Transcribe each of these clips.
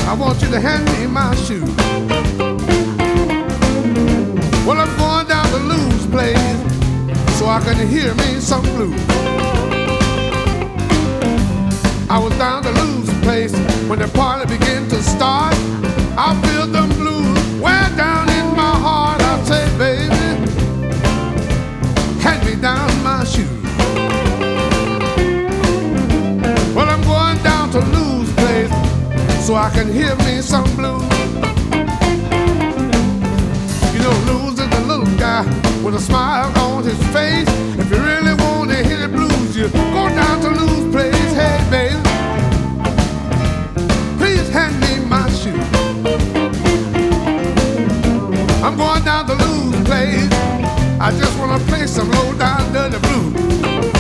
I want you to hand me my shoes. Well, I'm going down to Lou's place so I can hear me some blues. I was down to Lou's place when the party began to start. I feel them blues way down in my heart. I say, baby, hand me down my shoes. Well, I'm going down to Lou's place so I can hear me some blues. You know, Lou's is a little guy with a smile on his face. If you really want to hear the blues, you go down to Lou's place. Hey, baby, please hand me my shoes. I'm going down to Lou's place. I just want to play some low down dirty blues.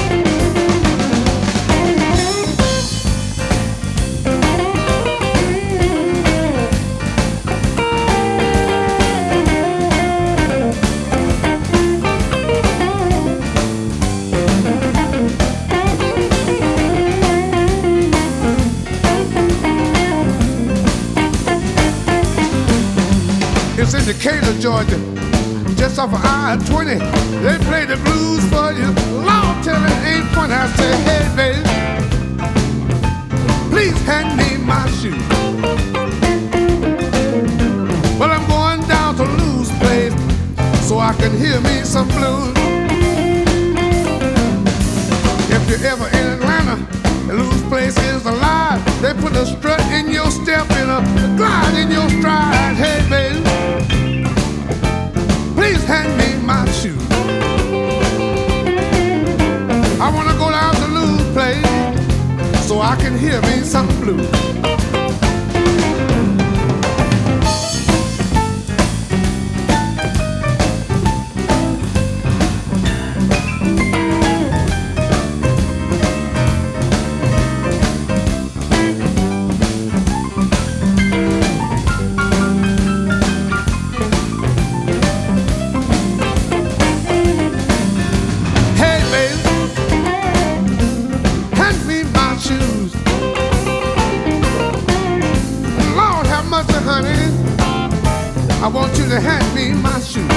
It's in Decatur, Georgia, just off of I-20. They play the blues for you. Lord, tell it ain't funny. I say, hey, baby, please hand me my shoes. Well, I'm going down to Lou's place so I can hear me some blues. If you're ever in Atlanta, Lou's place is alive. They put a strut in your step and a glide in your stride. Hey, baby, please hand me my shoes. I wanna go down to Lou's place so I can hear me some blues. Honey, I want you to hand me my shoes.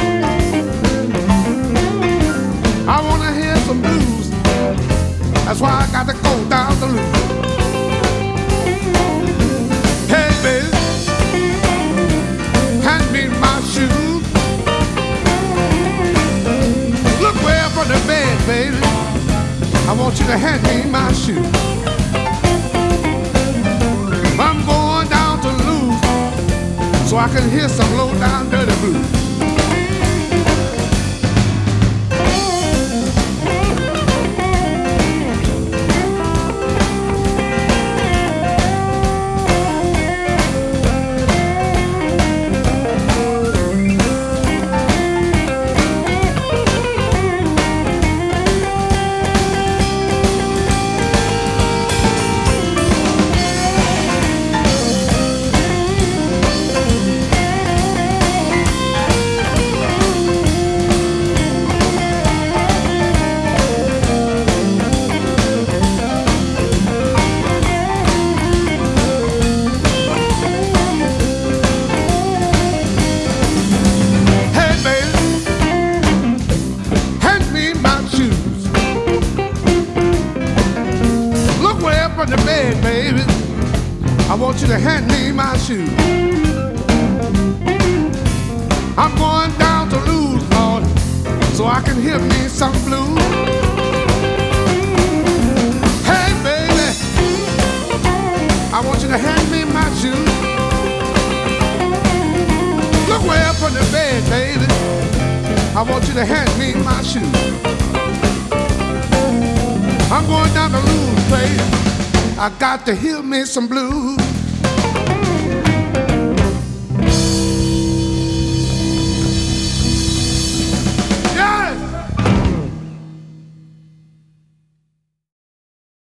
I want to hear some blues. That's why I got to go down to Lou's. Hey, baby, hand me my shoes. Look way up on the bed, baby. I want you to hand me my shoes. I'm going down to Lou's so I can hear some low down dirty blues. On the bed, baby, I want you to hand me my shoes. I'm going down to Lou's, Lord, so I can hear me some blues. Hey, baby, I want you to hand me my shoes. Look way up on the bed, baby, I want you to hand me my shoes. I'm going down to Lou's place. I got to hear me some blues.